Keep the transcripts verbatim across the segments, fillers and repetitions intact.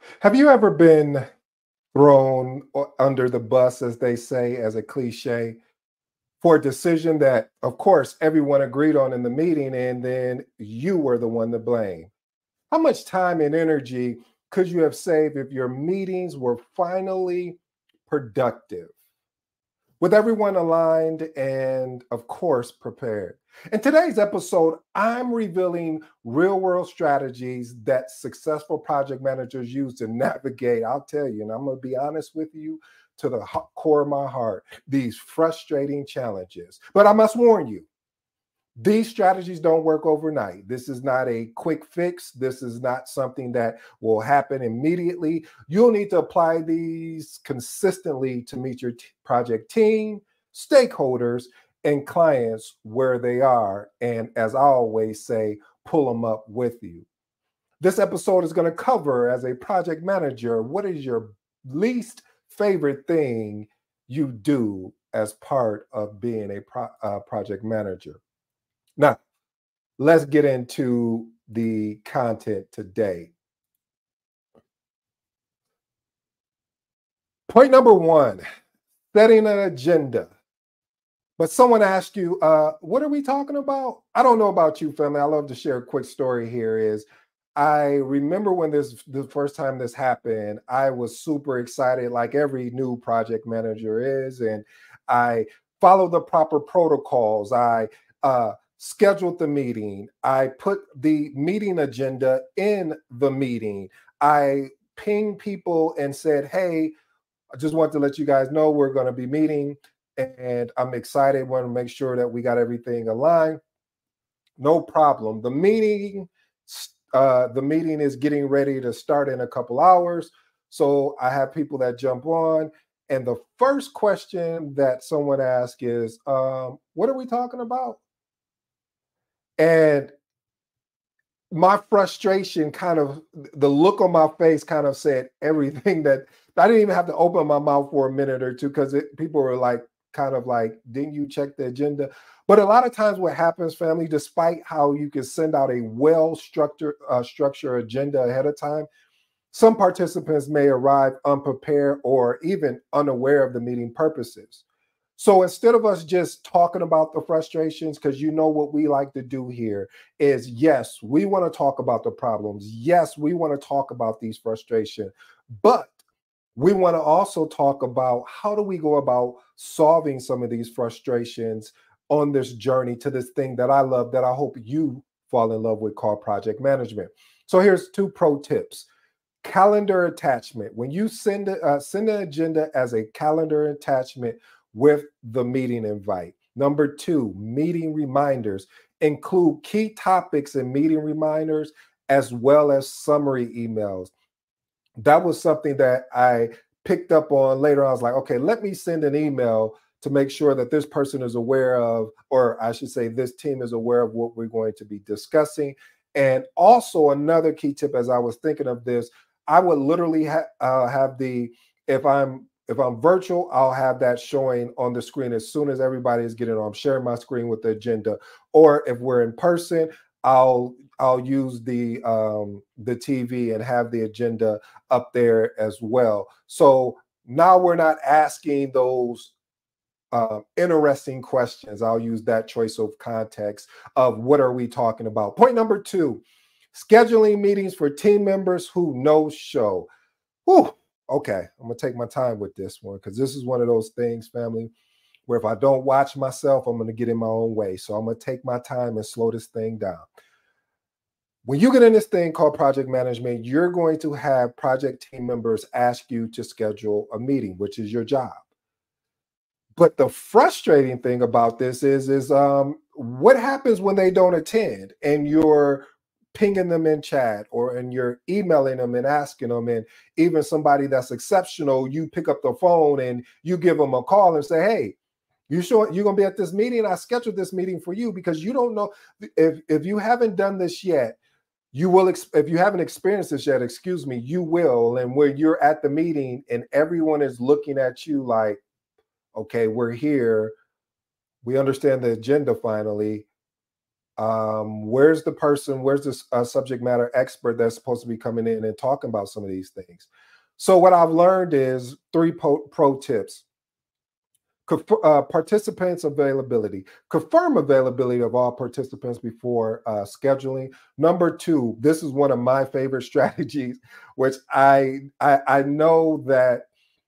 Have you ever been thrown o- under the bus, as they say, as a cliche, for a decision that, of course, everyone agreed on in the meeting, and then you were the one to blame? How much time and energy could you have saved if your meetings were finally productive, with everyone aligned and, of course, prepared? In today's episode, I'm revealing real world strategies that successful project managers use to navigate. I'll tell you, and I'm going to be honest with you to the ho- core of my heart, these frustrating challenges. But I must warn you, these strategies don't work overnight. This is not a quick fix. This is not something that will happen immediately. You'll need to apply these consistently to meet your t- project team, stakeholders, and clients where they are. And as I always say, pull them up with you. This episode is going to cover, as a project manager, what is your least favorite thing you do as part of being a pro- uh, project manager. Now, let's get into the content today. Point number one, setting an agenda. But someone asked you, uh, what are we talking about? I don't know about you, family. I love to share a quick story here is I remember when this the first time this happened, I was super excited, like every new project manager is, and I followed the proper protocols. I uh, scheduled the meeting. I put the meeting agenda in the meeting. I pinged people and said, "Hey, I just want to let you guys know we're going to be meeting, and I'm excited. Want to make sure that we got everything aligned." No problem. The meeting, uh, the meeting is getting ready to start in a couple hours. So I have people that jump on, and the first question that someone asks is, um, "What are we talking about?" And my frustration kind of, the look on my face kind of said everything that I didn't even have to open my mouth for a minute or two because people were like, kind of like, didn't you check the agenda? But a lot of times, what happens, family, despite how you can send out a well structured uh, structured agenda ahead of time, some participants may arrive unprepared or even unaware of the meeting purposes. So instead of us just talking about the frustrations, because you know what we like to do here is, yes, we want to talk about the problems. Yes, we want to talk about these frustrations, but we want to also talk about how do we go about solving some of these frustrations on this journey to this thing that I love, that I hope you fall in love with, called project management. So here's two pro tips. Calendar attachment. When you send a, uh, send an agenda as a calendar attachment with the meeting invite. Number two, meeting reminders. Include key topics in meeting reminders as well as summary emails. That was something that I picked up on later. I was like, okay, let me send an email to make sure that this person is aware of, or I should say, this team is aware of what we're going to be discussing. And also, another key tip, as I was thinking of this, I would literally ha- uh, have the, if I'm if I'm virtual, I'll have that showing on the screen as soon as everybody is getting on. I'm sharing my screen with the agenda. Or if we're in person, I'll I'll use the um, the T V and have the agenda up there as well. So now we're not asking those uh, interesting questions. I'll use that choice of context of what are we talking about. Point number two, scheduling meetings for team members who no show. Whew, okay, I'm gonna take my time with this one because this is one of those things, family, where if I don't watch myself, I'm gonna get in my own way. So I'm gonna take my time and slow this thing down. When you get in this thing called project management, you're going to have project team members ask you to schedule a meeting, which is your job. But the frustrating thing about this is, is um, what happens when they don't attend and you're pinging them in chat or and you're emailing them and asking them, and even somebody that's exceptional, you pick up the phone and you give them a call and say, "Hey, you sure you're gonna be at this meeting? I scheduled this meeting for you because you don't know if if you haven't done this yet." You will, if you haven't experienced this yet, excuse me, you will. And where you're at the meeting and everyone is looking at you like, okay, we're here. We understand the agenda finally. Um, where's the person, where's this uh, subject matter expert that's supposed to be coming in and talking about some of these things? So what I've learned is three pro, pro tips. Uh, participants availability. Confirm availability of all participants before uh, scheduling. Number two, this is one of my favorite strategies, which I, I I know that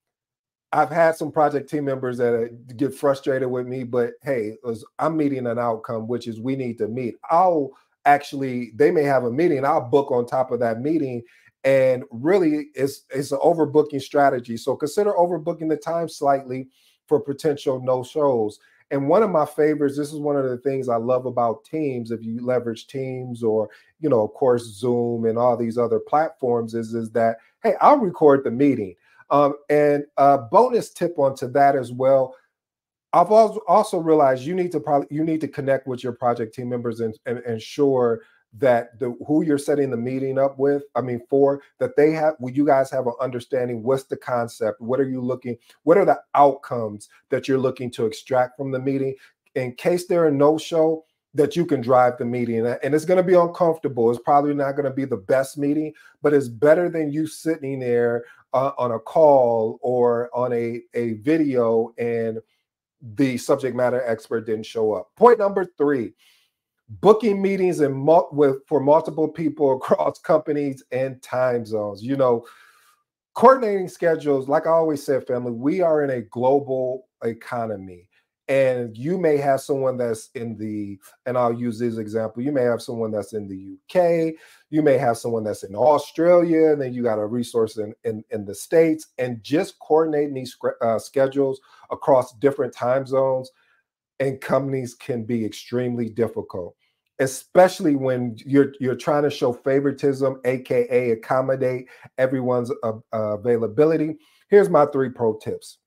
I've had some project team members that uh, get frustrated with me, but hey, was, I'm meeting an outcome, which is we need to meet. I'll actually, they may have a meeting, I'll book on top of that meeting. And really, it's, it's an overbooking strategy. So consider overbooking the time slightly for potential no-shows. And one of my favorites, this is one of the things I love about Teams, if you leverage Teams or, you know, of course, Zoom and all these other platforms, is, is that, hey, I'll record the meeting. Um, and a bonus tip onto that as well. I've also, also realized you need to probably you need to connect with your project team members and, and ensure that the who you're setting the meeting up with, I mean, for that they have, well, you guys have an understanding. What's the concept? What are you looking? What are the outcomes that you're looking to extract from the meeting? In case there are no show, that you can drive the meeting, and it's going to be uncomfortable. It's probably not going to be the best meeting, but it's better than you sitting there uh, on a call or on a, a video and the subject matter expert didn't show up. Point number three, booking meetings in mul- with for multiple people across companies and time zones. You know, coordinating schedules, like I always said, family, we are in a global economy. And you may have someone that's in the, and I'll use this example, you may have someone that's in the U K, you may have someone that's in Australia, and then you got a resource in, in, in the States, and just coordinating these uh, schedules across different time zones and companies can be extremely difficult, especially when you're you're trying to show favoritism, aka accommodate everyone's uh, uh, availability. Here's my three pro tips.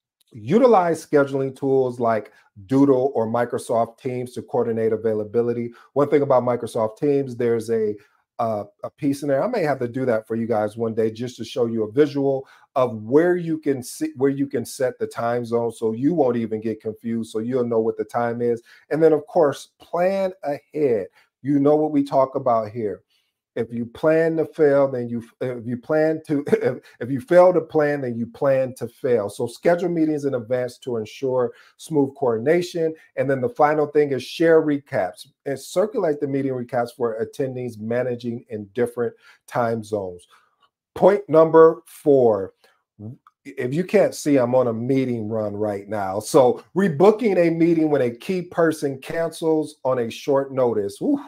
Utilize scheduling tools like Doodle or Microsoft Teams to coordinate availability. One thing about Microsoft Teams, there's a uh, a piece in there. I may have to do that for you guys one day just to show you a visual of where you can see where you can set the time zone, so you won't even get confused, so you'll know what the time is. And then, of course, plan ahead. You know what we talk about here. If you plan to fail, then you if you plan to if, if you fail to plan, then you plan to fail. So schedule meetings in advance to ensure smooth coordination. And then the final thing is share recaps and circulate the meeting recaps for attendees managing in different time zones. Point number four. If you can't see, I'm on a meeting run right now. So rebooking a meeting when a key person cancels on a short notice. Whew.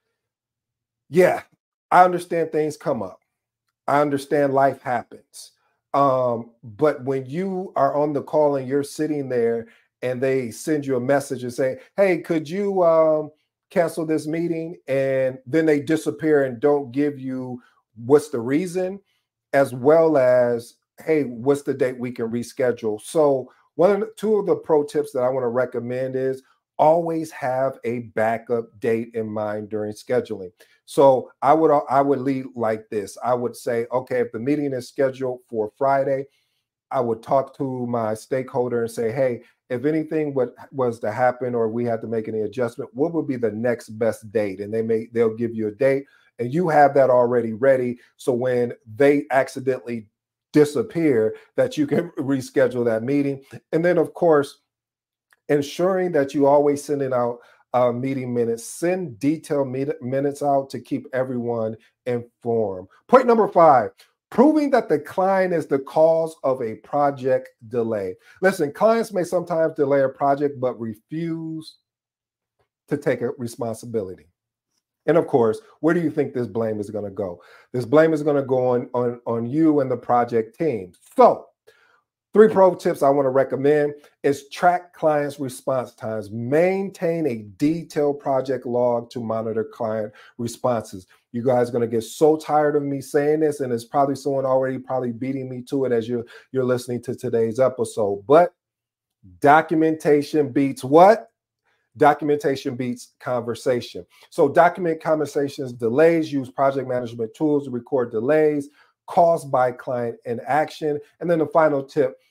Yeah, I understand things come up. I understand life happens. Um, but when you are on the call and you're sitting there and they send you a message and say, hey, could you um, cancel this meeting? And then they disappear and don't give you what's the reason, as well as, hey, what's the date we can reschedule? So one of the, two of the pro tips that I want to recommend is always have a backup date in mind during scheduling. So I would I would lead like this. I would say, okay, if the meeting is scheduled for Friday, I would talk to my stakeholder and say, hey, if anything what was to happen or we had to make any adjustment, what would be the next best date? And they may they'll give you a date and you have that already ready. So when they accidentally disappear, that you can reschedule that meeting. And then, of course, ensuring that you always send it out uh, meeting minutes, send detailed meet- minutes out to keep everyone informed. Point number five, proving that the client is the cause of a project delay. Listen, clients may sometimes delay a project, but refuse to take a responsibility. And of course, where do you think this blame is going to go? This blame is going to go on, on, on you and the project team. So, three pro tips I want to recommend is track clients' response times. Maintain a detailed project log to monitor client responses. You guys are going to get so tired of me saying this, and it's probably someone already probably beating me to it as you're, you're listening to today's episode. But documentation beats what? Documentation beats conversation. So document conversations, delays, use project management tools to record delays caused by client inaction. And then the final tip,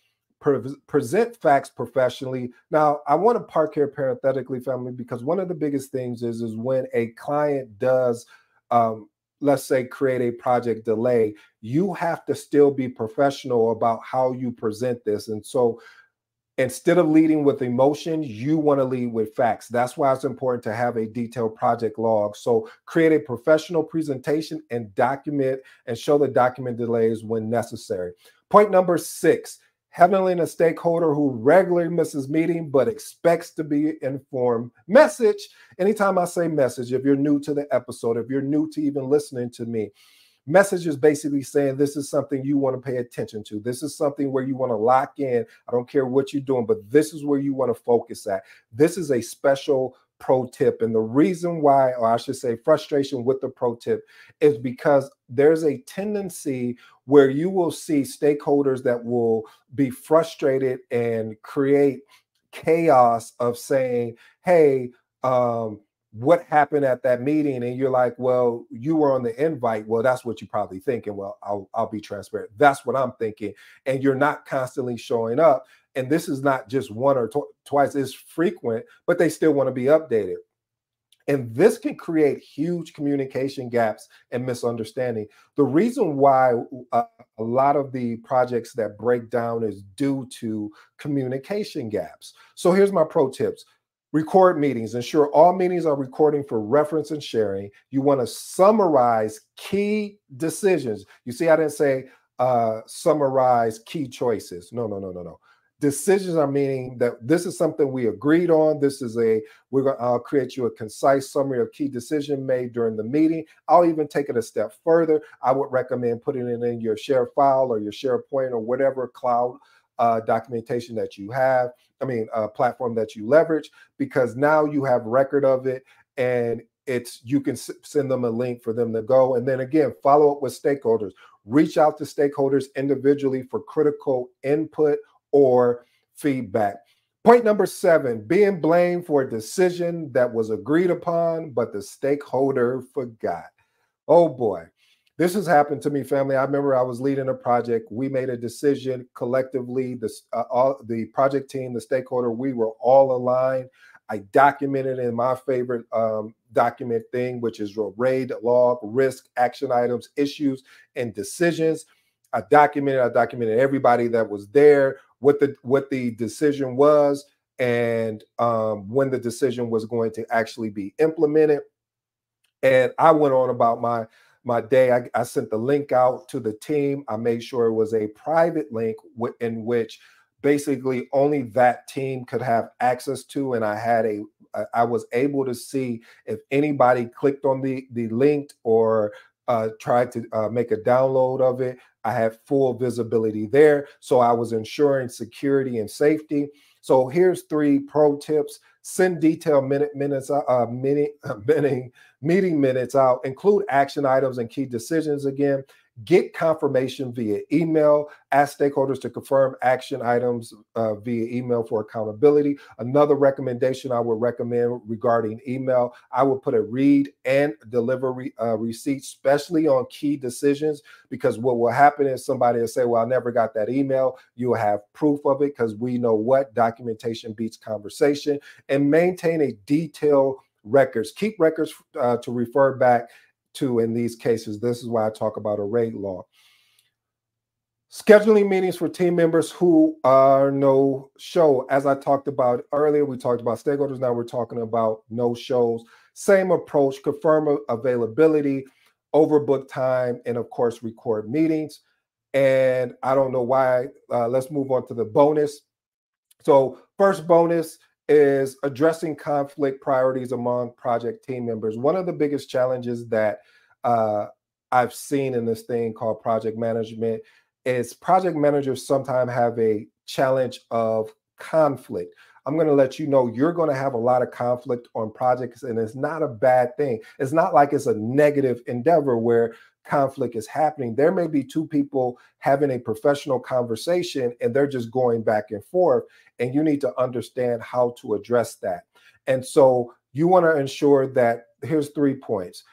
pre present facts professionally. Now, I want to park here parenthetically, family, because one of the biggest things is, is when a client does, um, let's say, create a project delay, you have to still be professional about how you present this. And so instead of leading with emotion, you want to lead with facts. That's why it's important to have a detailed project log. So create a professional presentation and document and show the document delays when necessary. Point number six, handling a stakeholder who regularly misses meeting but expects to be informed. Message. Anytime I say message, if you're new to the episode, if you're new to even listening to me, message is basically saying this is something you want to pay attention to. This is something where you want to lock in. I don't care what you're doing, but this is where you want to focus at. This is a special pro tip. And the reason why, or I should say frustration with the pro tip, is because there's a tendency where you will see stakeholders that will be frustrated and create chaos of saying, hey, um, what happened at that meeting? And you're like, well, you were on the invite. Well, that's what you're probably thinking. Well, I'll, I'll be transparent. That's what I'm thinking. And you're not constantly showing up. And this is not just one or tw twice, it's frequent, but they still want to be updated. And this can create huge communication gaps and misunderstanding. The reason why uh, a lot of the projects that break down is due to communication gaps. So here's my pro tips. Record meetings. Ensure all meetings are recording for reference and sharing. You want to summarize key decisions. You see, I didn't say uh, summarize key choices. No, no, no, no, no. Decisions are meaning that this is something we agreed on. This is a, we're going to I'll create you a concise summary of key decision made during the meeting. I'll even take it a step further. I would recommend putting it in your share file or your SharePoint or whatever cloud uh, documentation that you have. I mean, a platform that you leverage, because now you have record of it and it's, you can send them a link for them to go. And then again, follow up with stakeholders, reach out to stakeholders individually for critical input or feedback. Point number seven, being blamed for a decision that was agreed upon, but the stakeholder forgot. Oh boy. This has happened to me, family. I remember I was leading a project. We made a decision collectively, the, uh, all, the project team, the stakeholder, we were all aligned. I documented in my favorite um, document thing, which is a RAID log, risk, action items, issues, and decisions. I documented, I documented everybody that was there, what the, what the decision was, and um, when the decision was going to actually be implemented. And I went on about my My day. I, I sent the link out to the team. I made sure it was a private link in which basically only that team could have access to. And I had a, I was able to see if anybody clicked on the, the link or uh, tried to uh, make a download of it. I had full visibility there. So I was ensuring security and safety. So here's three pro tips. Send detailed minute minutes, uh, mini, uh, meeting, meeting minutes out. Include action items and key decisions again. Get confirmation via email. Ask stakeholders to confirm action items uh, via email for accountability. Another recommendation I would recommend regarding email, I would put a read and deliver re, uh, receipt, especially on key decisions, because what will happen is somebody will say, well, I never got that email. You will have proof of it, because we know what documentation beats conversation. And maintain a detailed records. Keep records uh, to refer back to in these cases. This is why I talk about a RAID law. Scheduling meetings for team members who are no show. As I talked about earlier, we talked about stakeholders. Now we're talking about no shows. Same approach, confirm availability, overbook time, and of course, record meetings. And I don't know why. Uh, let's move on to the bonus. So first bonus is addressing conflict priorities among project team members. One of the biggest challenges that uh, I've seen in this thing called project management is project managers sometimes have a challenge of conflict. I'm going to let you know you're going to have a lot of conflict on projects, and it's not a bad thing. It's not like it's a negative endeavor where conflict is happening. There may be two people having a professional conversation and they're just going back and forth, and you need to understand how to address that. And so you want to ensure that, here's three points.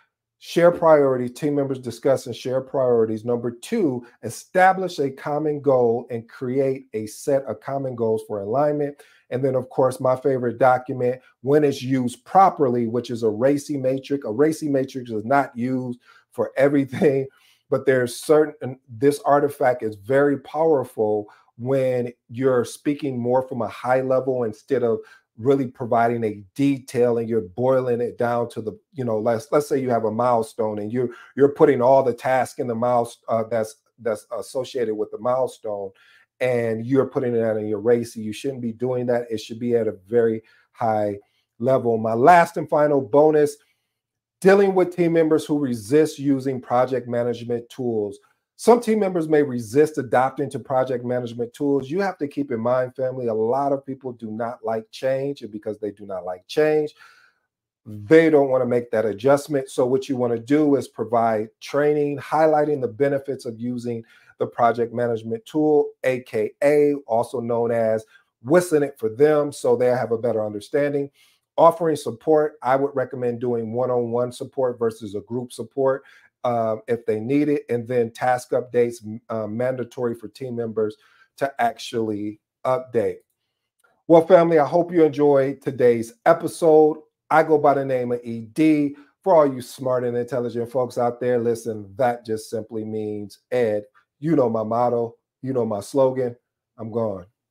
Share priorities. Team members discuss and share priorities. Number two, establish a common goal and create a set of common goals for alignment. And then, of course, my favorite document, when it's used properly, which is a RACI matrix. A RACI matrix is not used for everything, but there's certain, this artifact is very powerful when you're speaking more from a high level instead of really providing a detail, and you're boiling it down to the, you know, let's let's say you have a milestone and you're you're putting all the tasks in the mouse uh, that's that's associated with the milestone, and you're putting it out in your RACI. You shouldn't be doing that. It should be at a very high level. My last and final bonus: dealing with team members who resist using project management tools. Some team members may resist adopting to project management tools. You have to keep in mind, family, a lot of people do not like change, and because they do not like change, they don't want to make that adjustment. So what you want to do is provide training, highlighting the benefits of using the project management tool, A K A also known as whistling it for them so they have a better understanding. Offering support, I would recommend doing one-on-one support versus a group support. Um, if they need it, and then task updates, uh, mandatory for team members to actually update. Well, family, I hope you enjoyed today's episode. I go by the name of E D. For all you smart and intelligent folks out there, listen, that just simply means Ed. You know my motto, you know my slogan. I'm gone.